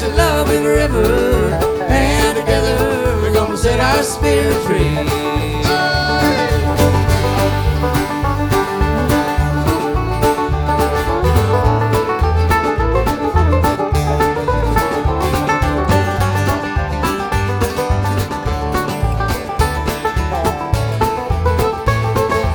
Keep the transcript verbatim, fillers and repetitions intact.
a loving river, and together we're gonna set our spirit free.